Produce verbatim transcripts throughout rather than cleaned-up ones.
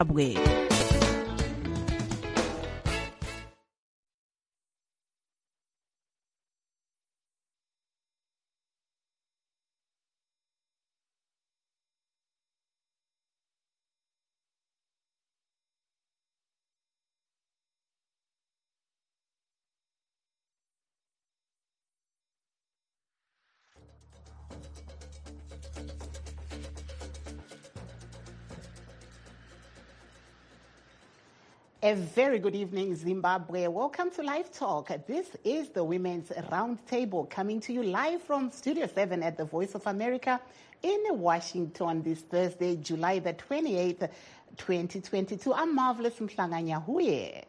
Zimbabwe. A very good evening, Zimbabwe. Welcome to Live Talk. This is the Women's Roundtable coming to you live from Studio seven at the Voice of America in Washington this Thursday, July the twenty-eighth, twenty twenty-two. I'm Marvelous Mhlanganyahuye.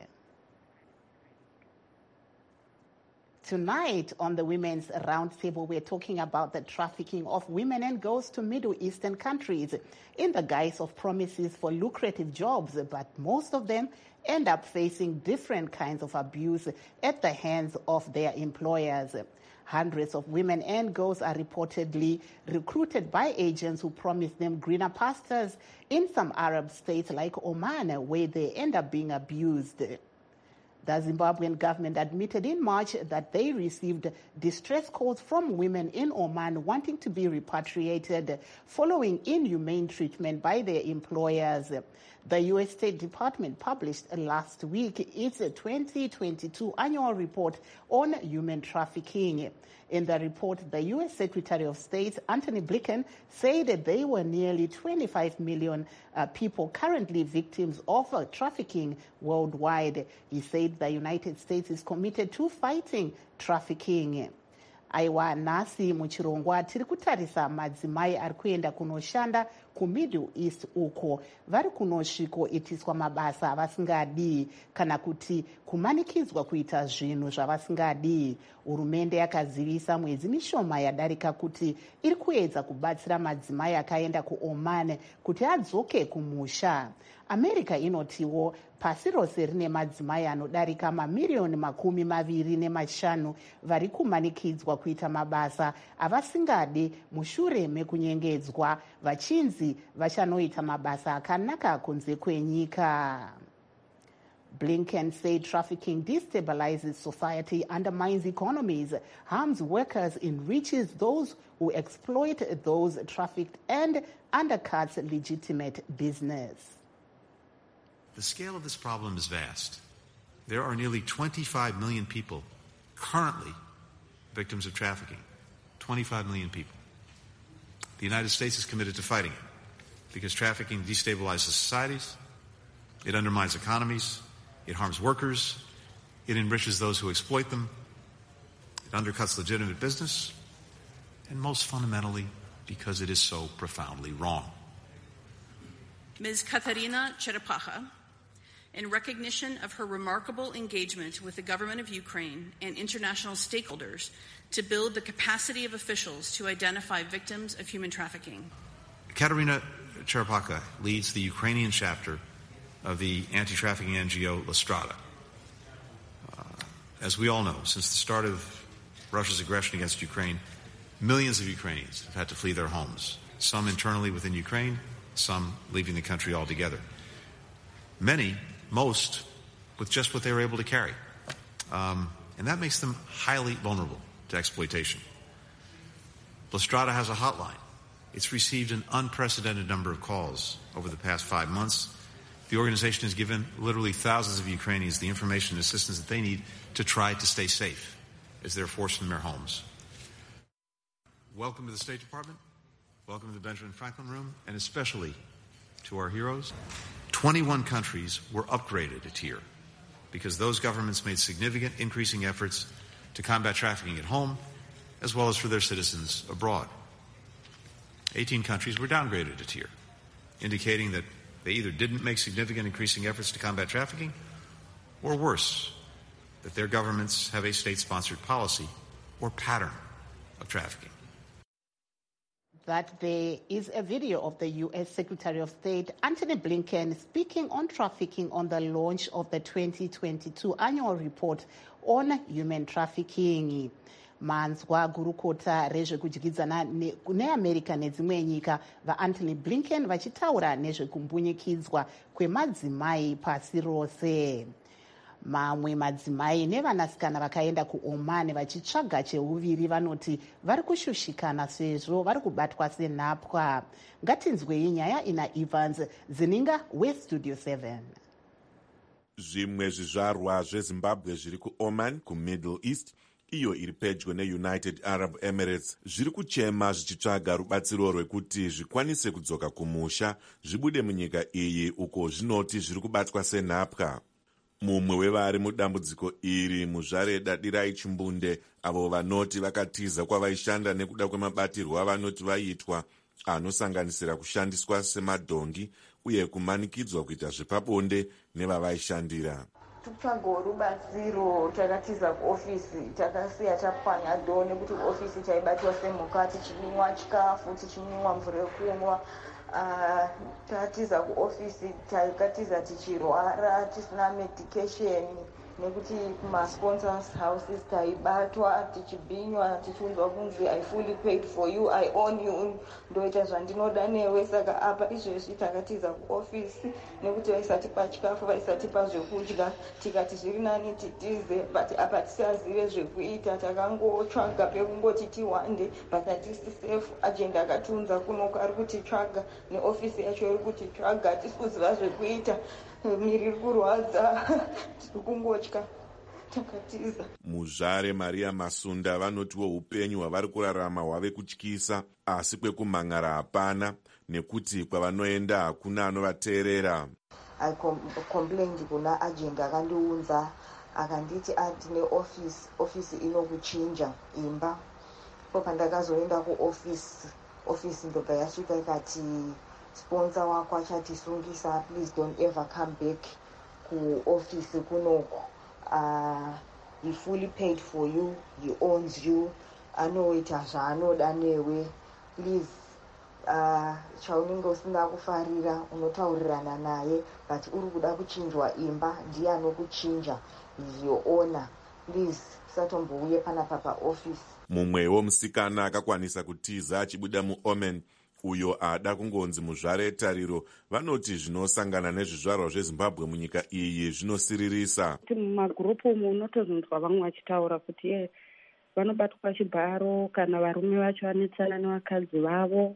Tonight on the Women's Roundtable, we're talking about the trafficking of women and girls to Middle Eastern countries in the guise of promises for lucrative jobs, but most of them end up facing different kinds of abuse at the hands of their employers. Hundreds of women and girls are reportedly recruited by agents who promise them greener pastures in some Arab states like Oman, where they end up being abused. The Zimbabwean government admitted in March that they received distress calls from women in Oman wanting to be repatriated following inhumane treatment by their employers. The U S State Department published last week its twenty twenty-two annual report on human trafficking. In the report, the U S Secretary of State, Antony Blinken, said that there were nearly twenty-five million uh, people currently victims of uh, trafficking worldwide. He said the United States is committed to fighting trafficking. Aiwa nasi muchirongwa tiri kutarisa madzimai ari kuenda kunoshanda kuMiddle East uko vari kunosvikoitiswa mabasa avasingadi kana kuti kumanikidzwa kuita zvinhu zvavasingadi. Hurumende yakazivisa mwedzi mishoma yadarika kuti iri kuedza kubatsira madzimai akaenda kuOman kuti adzoke kumusha. America inotiwo pasi rose rine madzimai anodarika mamiliyoni makumi maviri nemashanu vari kumanikidzwa kuita mabasa avasingadi mushure mekunyengedzwa vachinzi vachanoita mabasa akanaka kunze kwenyika. Blinken said trafficking destabilizes society, undermines economies, harms workers, enriches those who exploit those trafficked, and undercuts legitimate business. The scale of this problem is vast. There are nearly twenty-five million people currently victims of trafficking. twenty-five million people. The United States is committed to fighting it because trafficking destabilizes societies, it undermines economies, it harms workers, it enriches those who exploit them, it undercuts legitimate business, and most fundamentally, because it is so profoundly wrong. Miz Katarina Cherepakha, in recognition of her remarkable engagement with the government of Ukraine and international stakeholders to build the capacity of officials to identify victims of human trafficking. Katarina Cherepakha leads the Ukrainian chapter of the anti-trafficking N G O La Strada. Uh, as we all know, since the start of Russia's aggression against Ukraine, millions of Ukrainians have had to flee their homes, some internally within Ukraine, some leaving the country altogether. Many, most, with just what they were able to carry. Um, and that makes them highly vulnerable to exploitation. La Strada has a hotline. It's received an unprecedented number of calls over the past five months. The organization has given literally thousands of Ukrainians the information and assistance that they need to try to stay safe as they're forced from their homes. Welcome to the State Department. Welcome to the Benjamin Franklin Room, and especially to our heroes. twenty-one countries were upgraded a tier because those governments made significant increasing efforts to combat trafficking at home as well as for their citizens abroad. eighteen countries were downgraded a tier, indicating that they either didn't make significant increasing efforts to combat trafficking, or worse, that their governments have a state-sponsored policy or pattern of trafficking. That there is a video of the U S Secretary of State, Antony Blinken, speaking on trafficking on the launch of the twenty twenty-two annual report on human trafficking. manzwa gurukota rezvekudyidzana neamerica nedzimwe nyika vaanthony blinken vachitaura nezvekumbunyikidzwa kwemadzimai pasi rose. Mamwe madzimai nevanasikana vakaenda kuOman vachitsvaga cheuviri vanoti vari kushushikana sezvo vari kubatwa senhapwa. Ngatinzwei nyaya ina Evans Zininga weStudio seven. Zvimwe zvizvarwa zveZimbabwe zviri kuOman kuMiddle East, iyo iri pedyo neUnited Arab Emirates, zviri kuchema zvichitsvaga rubatsiro rwekuti zvikwanise kudzoka kumusha zvibude munyika iyi uko zvinoti zviri kubatwa senhapwa. Mumwe wevari mudambudziko iri, muzvare Dadirai Chimbunde, avo vanoti vakatiza kwavaishanda nekuda kwemabatirwo avanoti vaitwa anosanganisira kushandiswa semadhongi uye kumanikidzwa kuita zvepabonde nevavaishandira. Tutsvaga rubatsiro takatiza kuofisi, takasiya tapwanya do nekuti ofisi taibatwa semhuka, tichimwa chikafu, tichimwa mvura yekumwa. Uh, tatiza kuofisi takatiza tichirwara tisina medication nekuti kuma-sponsors houses taibatwa tichibhinywa tichiunzwa kunzi I fully paid for you, I own you, ndoita zvandinoda newe. Saka apa izvezvi takatiza kuofisi nekuti vaisatipa chikafu, vaisatipa zvekudya, tikati zviri nani titize, but apa tisazive zvekuita, takangotsvaga pekungoti tiwande, but hatisi safe. Agenda akatiunza kunoku ari kutitsvaga neofisi yacho iri kutitsvaga, hatisi kuziva zvekuita, miri iri kurwadza, tiri kungotya. Muzvare Maria Masunda vanotiwo upenyu hwavari kurarama hwave kutyisa, asi kwekumhangara hapana nekuti kwavanoenda hakuna anovateerera. I complained kuna agenda akandiunza akanditi ati neofisi ofisi inokuchinja imba. Po pandakazoenda kuofisi ofisi ndobva yasvika ikati sponsor wako achatisungisa, please don't ever come back kuofisi kunoku. Uh, he fully paid for you, he owns you, anoita zvaanoda newe, please uh, chaunenge usina kufarira unotaurirana naye, but uri kuda kuchinjwa imba, ndiye anokuchinja, is your owner, please usatombouye panapa paofisi. Mumwewo musikana akakwanisa kutiza achibuda muOman, uyo ada kungonzi muzvare Tariro, vanoti zvinosangana nezvizvarwa zveZimbabwe munyika iyi zvinosiririsa. Mumagurupu umu unotozonzwa vamwe vachitaura kuti ye vanobatwa chibharo kana varume vacho vanetsana nevakadzi vavo,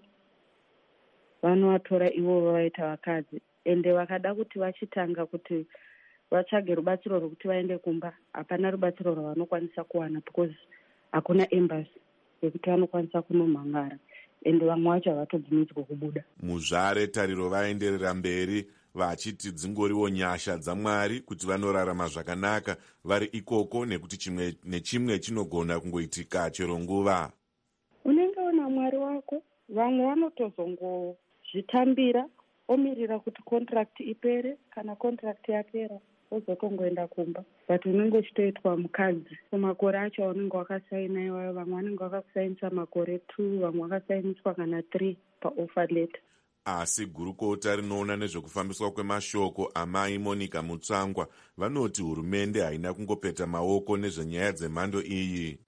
vanovatora ivo vaita vakadzi, ende vakada kuti vachitanga kuti vatsvage rubatsiro rwekuti vaende kumba, hapana rubatsiro rwavanokwanisa kuwana because hakuna embassy yekuti vanokwanisa kunomhangara, ende vamwe vacho havatobvumidzwa kubuda. Muzvare Tariro vaenderera mberi vachiti dzingoriwo nyasha dzaMwari kuti vanorarama zvakanaka vari ikoko, nekuti chimwe nechimwe chinogona kungoitika chero nguva. Unenge una Mwari wako, vamwe vanotozongozvitambira omirira kuti contract ipere, kana contract yapera ozotongoenda kumba, but unenge uchitoitwa mukadzi. Makore acho unenge wakasaina iwayo, vamwe vanenge vakakusainisa makore two, vamwe vakasainiswa kana three paoffer letter. Asi gurukota rinoona nezvekufambiswa kwemashoko amai Monica Mutsvangwa vanoti hurumende haina kungopeta maoko nezvenyaya dzemhando iyi.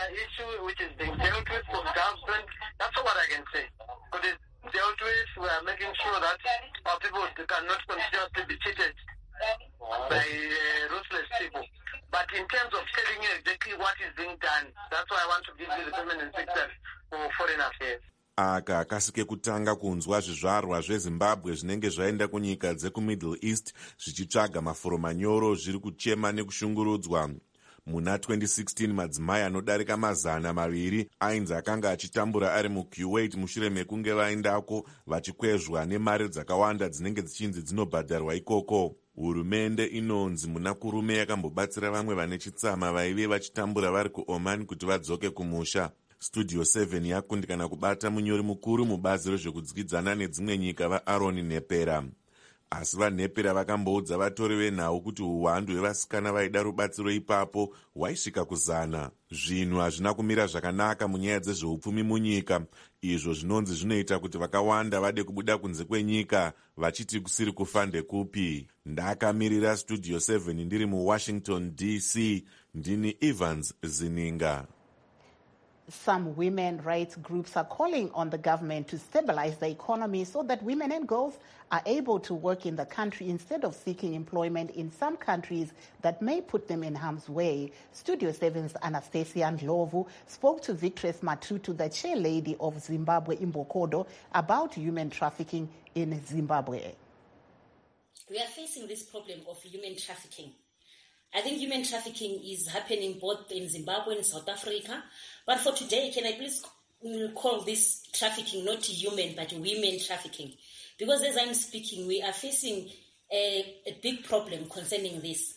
by uh, ruthless people. But in terms of telling you exactly what is being done, that's why I want to give you the permanent secretary for foreign affairs. Aka kasike kutanga kunzwa zvizvarwa zveZimbabwe zvinenge zvaenda kunyika dzekuMiddle East zvichitsvaga mafuro manyoro zviri kuchema nekushungurudzwa. Muna twenty sixteen madzimai anodarika mazana maviri ainzi akanga achitambura ari muKuwait mushure mekunge vaendako vachikwezvwa nemari dzakawanda dzinenge dzichinzi dzinobhadharwa ikoko. Hurumende inonzi muna kurume yakambobatsira vamwe vane chitsama vaive vachitambura vari kuOman kuti vadzoke kumusha. Studio seven yakundikana kubata munyori mukuru mubazi rezvekudyidzana nedzimwe nyika vaAaron Nepera. Asi vaNepera vakamboudza vatori venhau kuti uwandu hwevasikana vaida rubatsiro ipapo hwaisvika kuzana. Zvinhu hazvina kumira zvakanaka munyaya dzezveupfumi munyika, izvo zvinonzi zvinoita kuti vakawanda vade kubuda kunze kwenyika vachiti kusiri kufa ndekupi. Ndakamirira Studio seven ndiri muWashington D C, ndini Evans Zininga. Some women rights groups are calling on the government to stabilize the economy so that women and girls are able to work in the country instead of seeking employment in some countries that may put them in harm's way. Studio seven's Anastasia Ndlovu spoke to Victress Matutu, the chair lady of Zimbabwe Imbokodo, about human trafficking in Zimbabwe. We are facing this problem of human trafficking. I think human trafficking is happening both in Zimbabwe and South Africa. But for today, can I please call this trafficking not human but women trafficking? Because as I'm speaking, we are facing a, a big problem concerning this.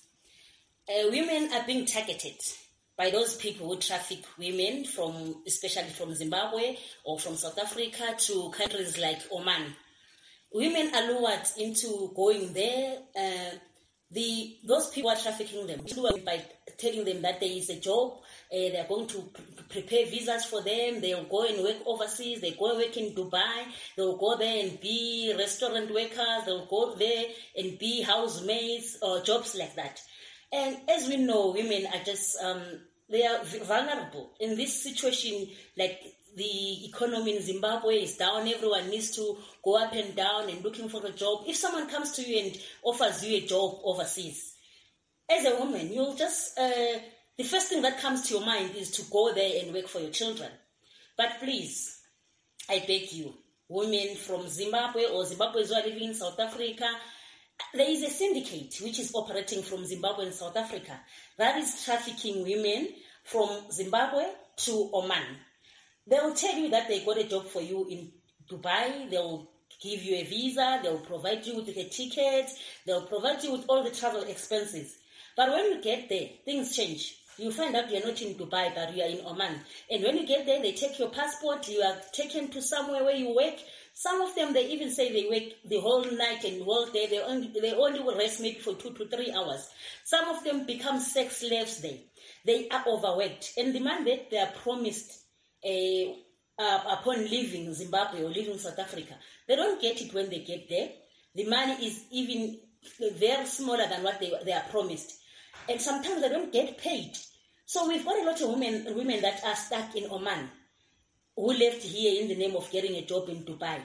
Uh, women are being targeted by those people who traffic women, from especially from Zimbabwe or from South Africa to countries like Oman. Women are lured into going there. Uh, the those people are trafficking them by telling them that there is a job. Uh, they are going to pr- prepare visas for them. They'll go and work overseas. They go and work in Dubai. They'll go there and be restaurant workers. They'll go there and be housemaids or jobs like that. And as we know, women are just, um, they are vulnerable. In this situation, like the economy in Zimbabwe is down, everyone needs to go up and down and looking for a job. If someone comes to you and offers you a job overseas, as a woman, you'll just... Uh, The first thing that comes to your mind is to go there and work for your children. But please, I beg you, women from Zimbabwe or Zimbabweans who are living in South Africa, there is a syndicate which is operating from Zimbabwe and South Africa that is trafficking women from Zimbabwe to Oman. They will tell you that they got a job for you in Dubai. They will give you a visa. They will provide you with a ticket. They will provide you with all the travel expenses. But when you get there, things change. You find out you're not in Dubai, but you are in Oman. And when you get there, they take your passport. You are taken to somewhere where you work. Some of them, they even say they work the whole night and whole day. They only, they only will rest maybe for two to three hours. Some of them become sex slaves there. They are overworked. And the man that they are promised uh, uh, upon leaving Zimbabwe or leaving South Africa, they don't get it when they get there. The money is even very smaller than what they, they are promised. And sometimes they don't get paid. So we've got a lot of women women that are stuck in Oman who left here in the name of getting a job in Dubai.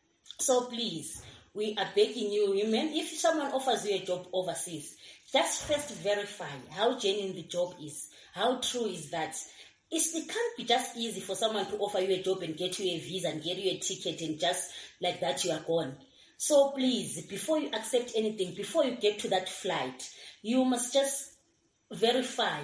So please, we are begging you women, if someone offers you a job overseas, just first verify how genuine the job is. How true is that? It's, it can't be just easy for someone to offer you a job and get you a visa and get you a ticket and just like that you are gone. So please, before you accept anything, before you get to that flight, you must just verify.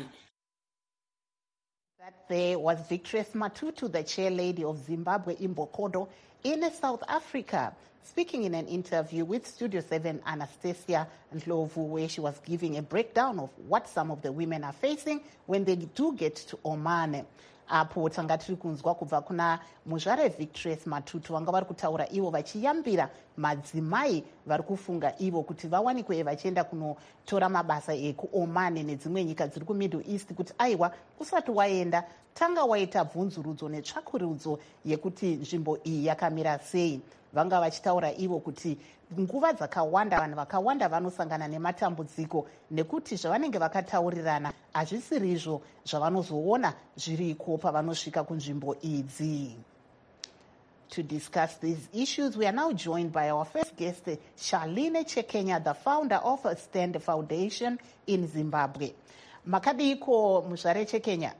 That there was Victress Matutu, the chair lady of Zimbabwe Imbokodo in South Africa, speaking in an interview with Studio seven Anastasia Ndlovu, where she was giving a breakdown of what some of the women are facing when they do get to Oman. Apo tanga tiri kunzwa kubva kuna muzvare Victress Matutu vanga vari kutaura ivo vachiyambira madzimai vari kufunga ivo kuti vawanikwe vachienda kunotora mabasa ekuOman nedzimwe nyika dziri kuMiddle East, kuti aiwa usati waenda tanga waita bvunzurudzo netsvakurudzo yekuti nzvimbo iyi yakamira sei. Vanga vachitaura ivo kuti nguva dzakawanda vanhu vakawanda vanosangana nematambudziko nekuti zvavanenge vakataurirana hazvisirizvo zvavanozoona zviriko pavanosvika kunzvimbo idzi. To discuss these issues, we are now joined by our first guest, Charlene Chekenya, the founder of Stand Foundation in Zimbabwe. Makadiko muzvare Chekenya.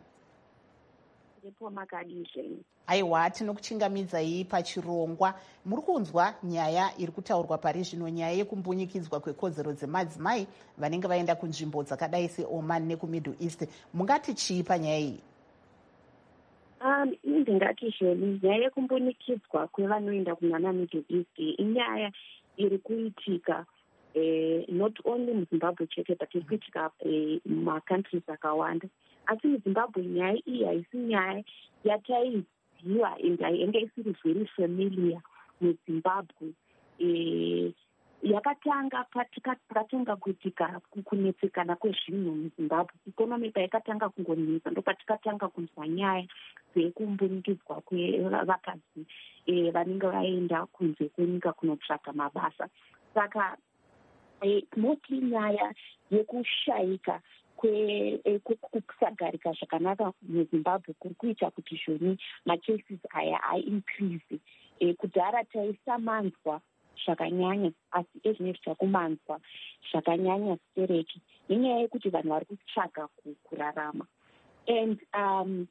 Aiwa, tinokuchingamidzai pachirongwa. Muri kunzwa nyaya iri kutaurwa pari zvino, nyaya yekumbunyikidzwa kwekodzero dzemadzimai vanenge vaenda kunzvimbo dzakadai seOman nekuMiddle East. Mungati chii panyaya iyi? Um, ndingati zvoni nyaya yekumbunikidzwa kwevanoenda kunana Middle East inyaya iri kuitika eh, not only muZimbabwe chete but iri kuitika eh, mumacountries akawanda. Asi muZimbabwe nyaya iyi haisi nyaya yataiziva and yainge isiri very familiar muZimbabwe. Eh, yakatanga pakatanga kuitika kunetsekana kwezvinhu muZimbabwe. Ikonomi paikatanga kungonetsa ndo patikatanga kunzwa nyaya dzekumbunikidzwa kwevakadzi eh, vanenge vaenda kunze kwenyika kunotsvaga mabasa. Saka eh, mostly nyaya yekushayika kwekusagarika zvakanaka muzimbabwe kuri kuita kuti zvoni macases aya aincrease. Kudhara taisamanzwa zvakanyanya asi ezvinezvi takumanzwa zvakanyanya stereki nenyaya yekuti vanhu vari kutsvaga kurarama. And um,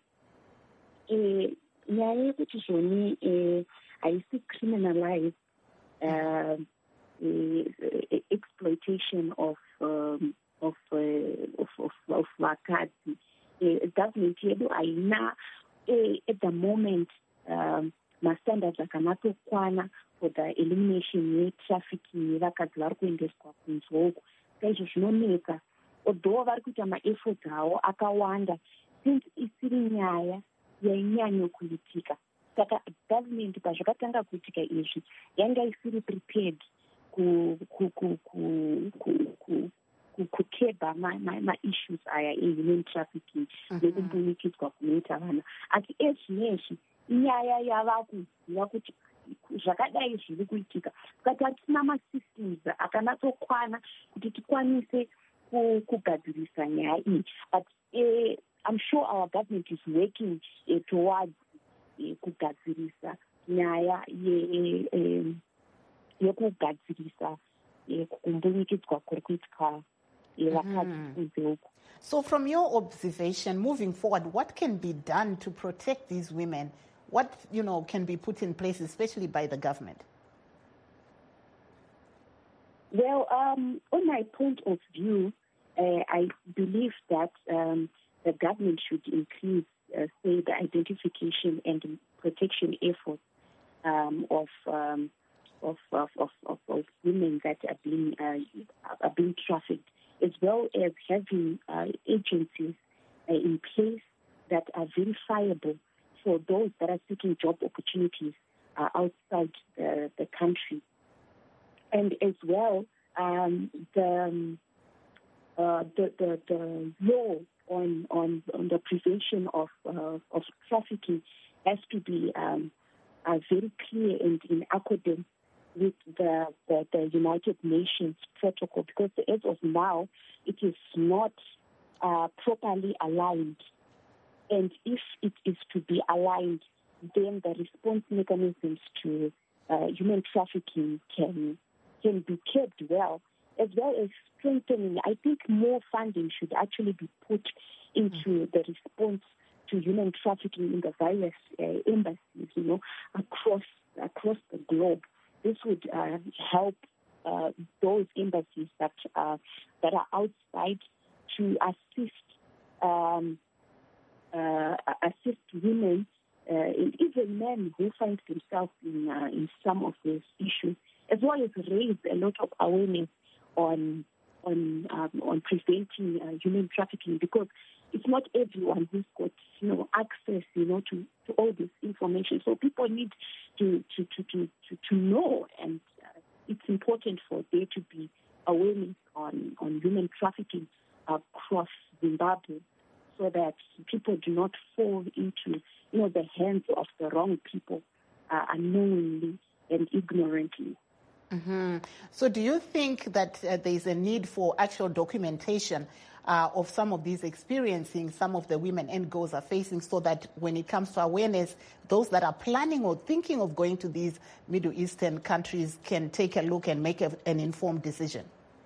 nyaya yekuti zvoni haisi criminalize uh, uh, exploitation of um, of uh, of of, of vakadzi. Uh, government yedu haina uh, at the moment um, mastandards akanatokwana for the elimination yetrafficking yevakadzi vari kuendeswa kunzwa uku. Saizvo zvinoneka although vari kuita maefforts avo akawanda since isiri nyaya yainyanyokuitika. Saka government pazvakatanga kuitika izvi yanga isiri prepared ku ku ku ku ku kukeba ma-issues aya e-human trafficking nekubunikidzwa kunoita vana. Asi ezvinezvi inyaya yava kuziva kuti zvakadai zviri kuitika. Saka hatina masystems akanatokwana kuti tikwanise kugadzirisa nyaya iyi. But uh, I'm sure our government is working uh, towards uh, kugadzirisa nyaya yekugadzirisa kumbunikidzwa kuri kuitika. Mm-hmm. So from your observation, moving forward, what can be done to protect these women? What, you know, can be put in place, especially by the government? Well, um, on my point of view, uh, I believe that um, the government should increase, uh, say, the identification and protection efforts um, of, um, of, of, of, of, of women that are being, uh, are being trafficked, as well as having uh, agencies uh, in place that are verifiable for those that are seeking job opportunities uh, outside the, the country. And as well, um, the, um, uh, the, the the law on on, on the prevention of uh, of trafficking has to be um, uh, very clear and in accordance with the, the, the United Nations protocol, because as of now, it is not uh, properly aligned. And if it is to be aligned, then the response mechanisms to uh, human trafficking can can be kept well, as well as strengthening. I think more funding should actually be put into mm-hmm. the response to human trafficking in the various uh, embassies, you know, across across the globe. This would uh, help uh, those embassies that uh, that are outside to assist um, uh, assist women uh, and even men who find themselves in uh, in some of these issues, as well as raise a lot of awareness on on um, on preventing uh, human trafficking, because it's not everyone who's got, you know, access, you know, to, to all this information. So people need to to to to, to, to know, and uh, it's important for there to be awareness on, on human trafficking across Zimbabwe, so that people do not fall into, you know, the hands of the wrong people uh, unknowingly and ignorantly. Mm-hmm. So do you think that uh, there is a need for actual documentation uh, of some of these experiencing some of the women and girls are facing, so that when it comes to awareness, those that are planning or thinking of going to these Middle Eastern countries can take a look and make a, an informed decision?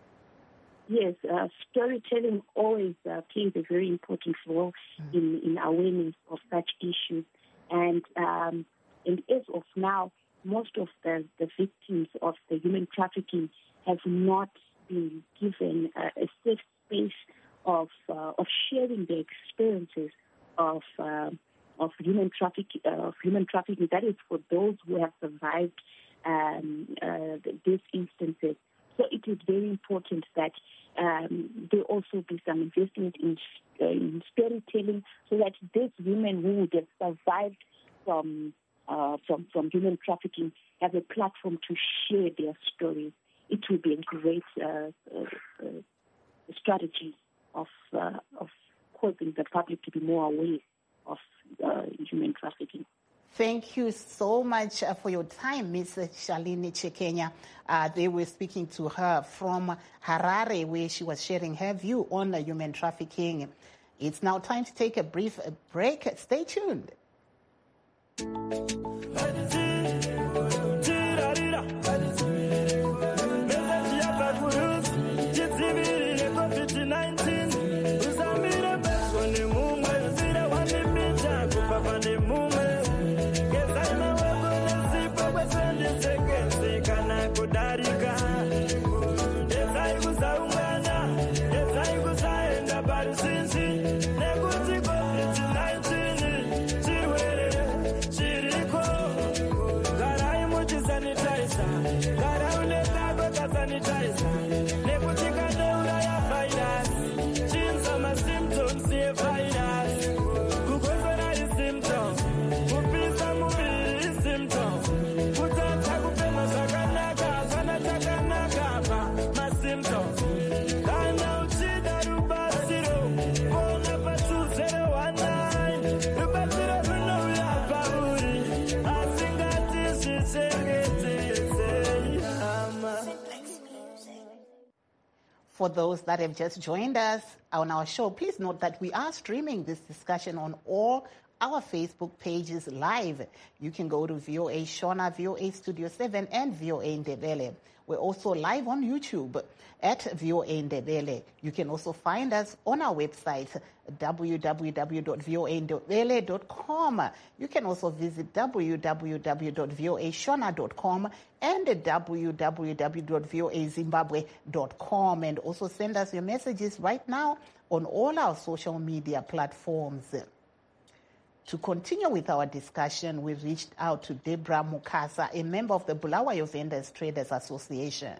Yes, uh, storytelling always uh, plays a very important role mm-hmm. in, in awareness of such issues. And, um, and as of now, most of the, the victims of the human trafficking have not been given uh, a safe space of uh, of sharing their experiences of uh, of human trafficking. Uh, of human trafficking. That is for those who have survived um, uh, these instances. So it is very important that um, there also be some investment in, uh, in storytelling, so that these women who would have survived from Uh, from, from human trafficking have a platform to share their stories. It will be a great uh, uh, uh, strategy of uh, of causing the public to be more aware of uh, human trafficking. Thank you so much uh, for your time, Miss Shalini Chekenya. Uh, they were speaking to her from Harare, where she was sharing her view on uh, human trafficking. It's now time to take a brief uh, break. Stay tuned. For those that have just joined us on our show, please note that we are streaming this discussion on all our Facebook pages live. You can go to V O A Shona, V O A Studio seven, and V O A Ndebele. We're also live on YouTube at V O A Ndebele. You can also find us on our website, w w w dot v o a ndebele dot com. You can also visit w w w dot v o a shona dot com and w w w dot v o a zimbabwe dot com, and also send us your messages right now on all our social media platforms. To continue with our discussion, we reached out to Deborah Mukasa, a member of the Bulawayo Vendors Traders Association.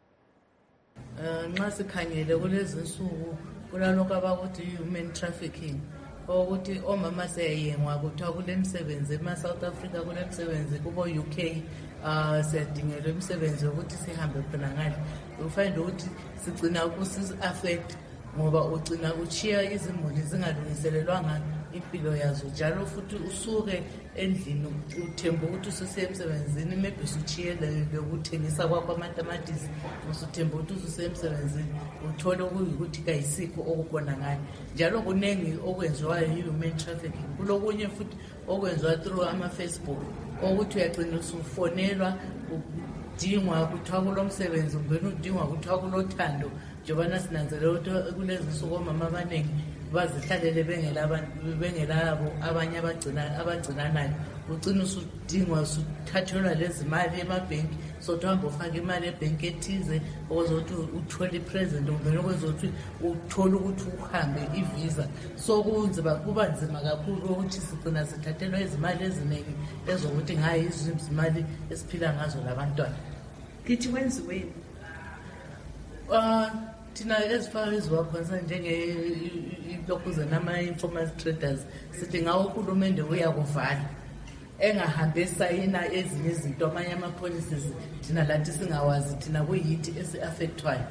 Nxa sikhangele kulezi nsuku kulalokho abakuthi human trafficking ukuthi omama seyayengwa kuthiwa kulemsebenzi ema-South Africa, kulemsebenzi kubo-U K, uh, siyadingelwa imisebenzi yokuthi sihambe khona ngale. Ufind ukuthi sigcina kusi-affect ngoba ugcina uchiya izimuli zingalungiselelwanga impilo yazo, njalo futhi usuke endlini uthemba ukuthi ususiya emsebenzini, maybe usuchiyele ukuthengisa kwakho amatamatisi, usuthemba ukuthi ususiya emsebenzini uthole ukuthi kayisikho okubonakala. Njalo kuningi okwenziwayo yi-human trafficking. Kulokunye futhi okwenziwa through ama-Facebook ukuthi uyagcina usufonelwa udingwa kuthiwa kulo msebenzi, ungena udingwa kuthiwa kulothando. Njengoba sinanzelela ukuthi kulezi nsuku omama abaningi bazihlalele bengelabo abanye abagcinanayo, ugcina usudingwa usuthathelwa lezi mali emabhenki, sokuhamba ufake imali ebhenki ethize ukuze ukuthi uthole i-present, uvele ukwenza ukuthi uthole ukuthi uhambe i-visa. So kunzima, kuba nzima kakhulu ukuthi sigcina sithathelwa izimali eziningi ezokuthi ngayi izimali esiphila ngazo labantwana. Kithi wenziweni? Uh, Thina as far as we're concerned, njenge nama-informal traders, sithi ngawo uhulumende uyakuvala engahambe sayina ezinye izinto, amanye ama-policies thina lathi singawazi, thina kuyithi esi-affectwayo.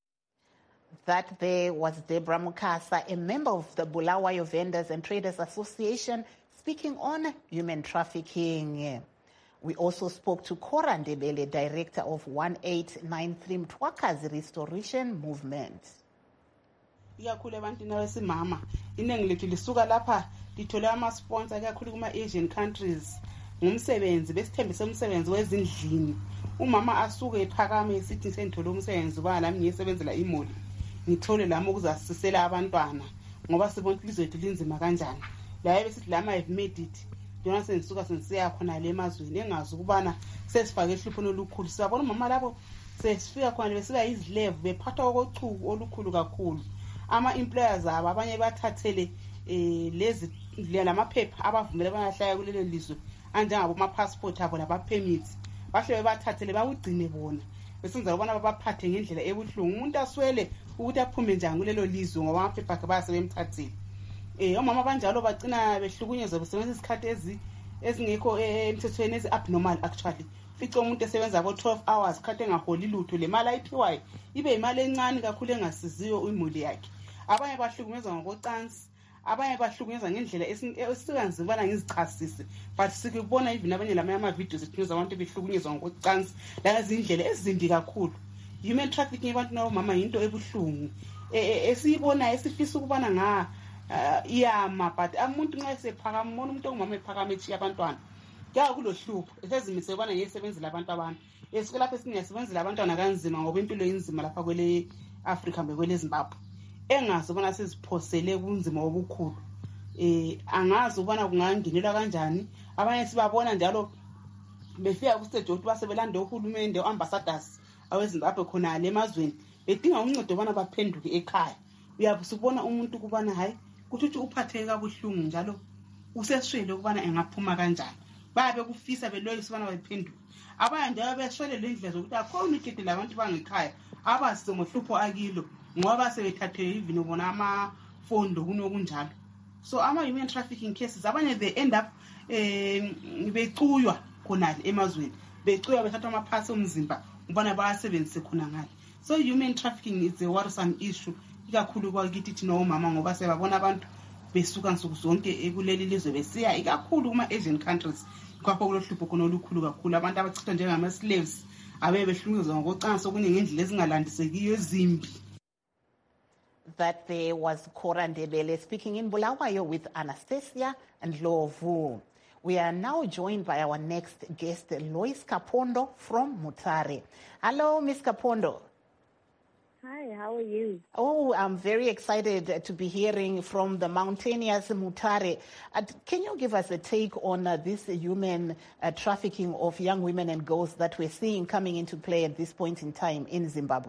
That there was Deborah Mukasa, a member of the Bulawayo Vendors and Traders Association, speaking on human trafficking. We also spoke to Cora Ndebele, director of one eight nine three Mtwakazi Restoration Movement. Ikakhulu ebantwini abesimama inengi lethu lisuka lapha lithole ama-sponsor kakhulu kuma-Asian countries ngumsebenzi, besithembise umsebenzi wezindlini. Umama asuke ephakame esithi sengithole umsebenzi uba nami ngiyesebenzela imuli ngithole lami ukuzasisela abantwana ngoba sibona ukuthi ilizwe lethu linzima kanjani. Laye besithi lama have made it. Yona sengisuka sengisiya khona le emazweni engazi ukubana sesifake ehlupho olukhulu. Siyabona umama lapho sesifika khona besiba yizileve bephathwa okochuku olukhulu kakhulu. Ama-employers abo abanye bathathele eh lezi lamaphepha abavumela bangahlaya kulelo lizwe anjengabo ama-passport abo laba-permits, bahle bebathathele bawugcine bona besenza ukubona babaphathe ngendlela ebuhlungu. Umuntu aswele ukuthi aphume njani kulelo lizwe ngoba amaphepha akhe bayasebemthathile. Eh omama banjalo bagcina behlukunyezwa besebenzisa isikhathi ezi ezingekho emthethweni, ezi abnormal actually. Fico umuntu esebenza ko twelve hours khathe engaholi lutho, le mali ayiphiwayo ibe imali encane kakhulu engasiziyo imuli yakhe. Abanye bahlukumezwa ngokocansi, abanye bahlukunyezwa ngendlela esikanzibana ngizichasise but sikubona even abanye lamanye ama-videos ethunyeza abantu behlukunyezwa ngokocansi langazindlela ezimbi kakhulu. Human trafficking abantu nabomama yinto ebuhlungu esiyibonayo esifisa ukubana nga iyama but umuntu nxa esephakama umbona umuntu ongumama ephakama etshiya abantwana kuya kulohlupho esezimise ukubana ngiyesebenzela abantu abantu esike lapho esingiyasebenzela abantwana kanzima ngoba impilo inzima lapha kwele Africa mbe kwele Zimbabwe engazi ubona seziphosele kunzima obukhulu. Eh angazi ubona kungangenelwa kanjani abanye sibabona njalo befika ku stage ukuthi basebelanda uhulumende ambassadors awezimbabwe khona le emazweni bedinga uncedo ubana baphenduke ekhaya. Uyabusubona umuntu kubana hayi kuthi uthi uphatheke kabuhlungu njalo useswele ukubana engaphuma kanjani babe kufisa beloyisa ubana baphenduke. Abanye njalo beswele lendlela zokuthi akhona ikete labantu bangekhaya abazi ngohlupho akilo ngoba sebethathwe even ubona amafondo kunokunjalo. So ama-human trafficking cases abanye they end up eh becuywa khona emazweni becuywa bethatha amaphasi omzimba ubona bayasebenzise khona ngale. So human trafficking is a worrisome issue ikakhulu kwakithi thina omama ngoba sebabona abantu besuka nsuku zonke ekuleli lizwe besiya ikakhulu kuma Asian countries kwapho kulohlupho khona olukhulu kakhulu abantu abachithwa njengama slaves abe behlukunyezwa ngokocansi okunye ngendlela ezingalandisekiyo ezimbi. That there was Cora Ndebele speaking in Bulawayo with Anastasia and Ndlovu. We are now joined by our next guest, Lois Kapondo from Mutare. Hello, Miss Kapondo. Hi, how are you? Oh, I'm very excited to be hearing from the mountainous Mutare. Uh, can you give us a take on uh, this human uh, trafficking of young women and girls that we're seeing coming into play at this point in time in Zimbabwe?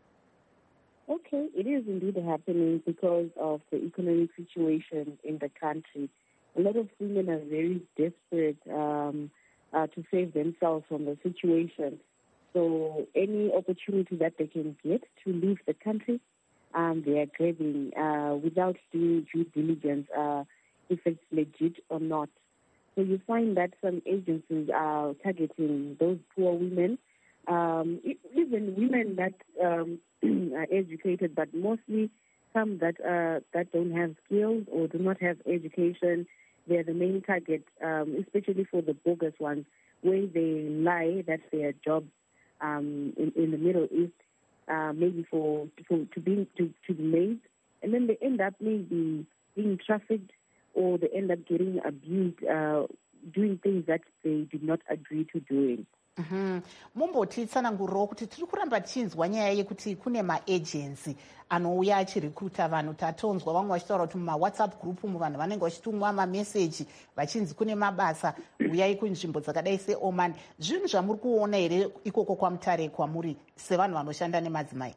Okay, it is indeed happening because of the economic situation in the country. A lot of women are very desperate um, uh, to save themselves from the situation. So any opportunity that they can get to leave the country, um, they are grabbing uh, without doing due diligence uh, if it's legit or not. So you find that some agencies are targeting those poor women, um, even women that um, are educated, but mostly some that uh, that don't have skills or do not have education. They're the main target, um, especially for the bogus ones, where they lie that they are jobs um, in, in the Middle East, uh, maybe for, for to be to, to be made, and then they end up maybe being trafficked, or they end up getting abused, uh, doing things that they did not agree to doing. Mhm. Mumboti tsananguro kuti tiri kuramba chinzwa nyaya yekuti kune ma-agency anouya achirecruita vanhu. Tatonzwa vamwe vachitaura kuti muma-whatsapp group umu vanhu vanenge vachitumwa mameseji vachinzi kune mabasa uyai kunzvimbo dzakadai seOman. Zvinhu zvamuri kuona here ikoko kwaMutare kwamuri sevanhu vanoshanda nemadzimai?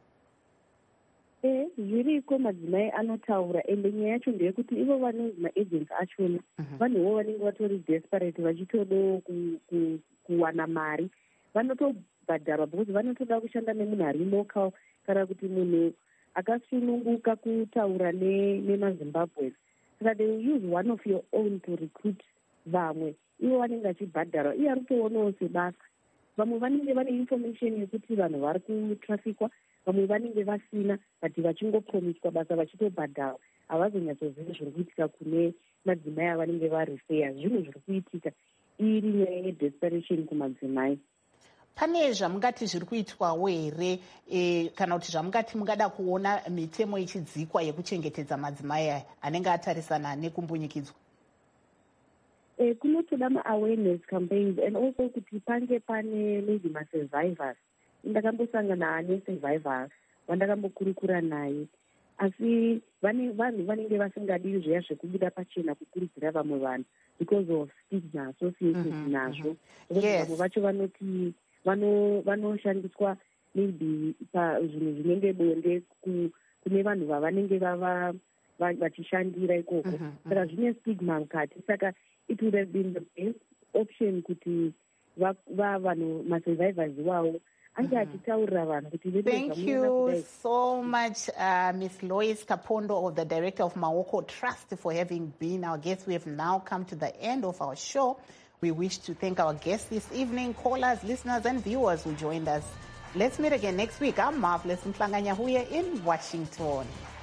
Eh, zviriko madzimai anotaura ende nyaya yacho ndeyekuti ivo vanonzi maagents achona vanhuwo vanenge vatori desperate vachitodo kuwana mari vanotobhadharwa because vanotoda kushanda nemunhu ari local kana kuti munhu akasununguka kutaura nemazimbabwe. Saka they will use one of your own to recruit vamwe ivo vanenge vachibhadharwa iye ari kutoonawo sebasa. Vamwe vanenge vane information yekuti vanhu vari kutrafikwa, vamwe vanenge vasina but vachingopromiswa basa vachitobhadharwa. Havazonyatsoziva zviri kuitika kune madzimai avanenge varifeya. Zvinhu zviri kuitika iri nyaya yedesperation kumadzimai. Pane zvamungati zviri kuitwawo here e, kana kuti zvamungati mungada kuona mitemo ichidzikwa yekuchengetedza madzimai anenge atarisana nekumbunyikidzwa? E, kunotoda ma-awareness campaigns and also kuti pange pane maybe ma-survivors. Ndakambosangana ne-survivor vandakambokurukura naye, asi vanhu vanenge vasingadi zviya zvekubuda pachena kukurudzira vamwe vanhu because of stigma associated nazvo. Vamwe vacho vanoti vanoshandiswa maybe zvinhu zvinenge bonde kune vanhu vavanenge vachishandira ikoko. Saka zvine stigma mukati. Saka it would have been the best option kuti vanhu ma-survivors iwawo. Thank you so much, uh, Miss Lois Kapondo, the Director of Mawoko Trust, for having been our guest. We have now come to the end of our show. We wish to thank our guests this evening, callers, listeners, and viewers who joined us. Let's meet again next week. I'm Marvelous Mhlanganya here in Washington.